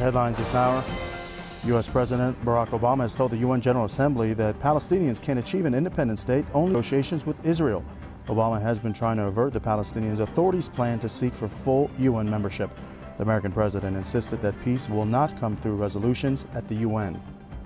headlines this hour. U.S. President Barack Obama has told the UN General Assembly that Palestinians can achieve an independent state only through negotiations with Israel. Obama has been trying to avert the Palestinian Authority's plan to seek for full UN membership. The American president insisted that peace will not come through resolutions at the UN.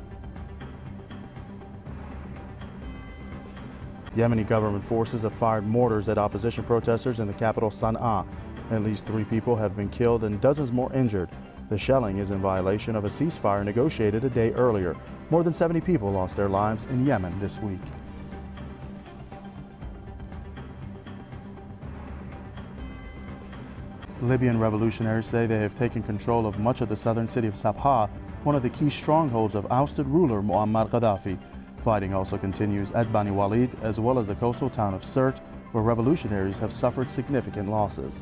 Yemeni government forces have fired mortars at opposition protesters in the capital Sana'a. At least 3 people have been killed and dozens more injured. The shelling is in violation of a ceasefire negotiated a day earlier. More than 70 people lost their lives in Yemen this week. Libyan revolutionaries say they have taken control of much of the southern city of Sabha, one of the key strongholds of ousted ruler Muammar Gaddafi. Fighting also continues at Bani Walid, as well as the coastal town of Sirte, where revolutionaries have suffered significant losses.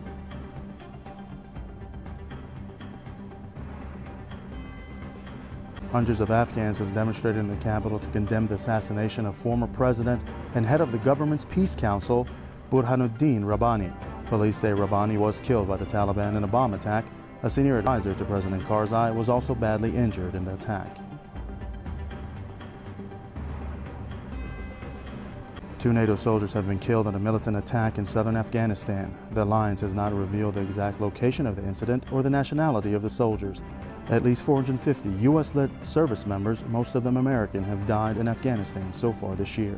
Hundreds of Afghans have demonstrated in the capital to condemn the assassination of former president and head of the government's peace council, Burhanuddin Rabbani. Police say Rabbani was killed by the Taliban in a bomb attack. A senior advisor to President Karzai was also badly injured in the attack. 2 NATO soldiers have been killed in a militant attack in southern Afghanistan. The alliance has not revealed the exact location of the incident or the nationality of the soldiers. At least 450 U.S.-led service members, most of them American, have died in Afghanistan so far this year.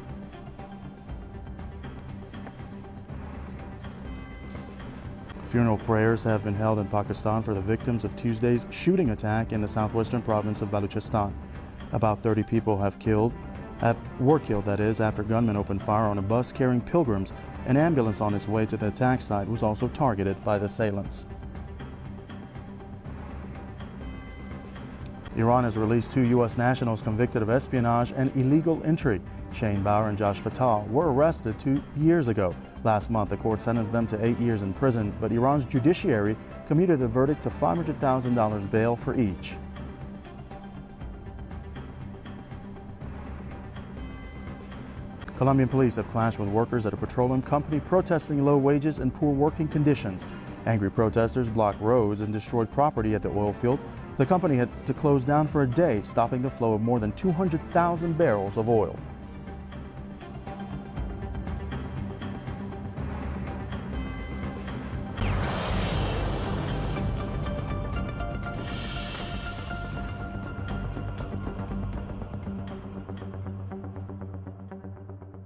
Funeral prayers have been held in Pakistan for the victims of Tuesday's shooting attack in the southwestern province of Balochistan. About 30 people were killed, after gunmen opened fire on a bus carrying pilgrims. An ambulance on its way to the attack site was also targeted by the assailants. Iran has released 2 U.S. nationals convicted of espionage and illegal entry. Shane Bauer and Josh Fattal were arrested 2 years ago. Last month, the court sentenced them to 8 years in prison, but Iran's judiciary commuted a verdict to $500,000 bail for each. Colombian police have clashed with workers at a petroleum company protesting low wages and poor working conditions. Angry protesters blocked roads and destroyed property at the oil field. The company had to close down for a day, stopping the flow of more than 200,000 barrels of oil.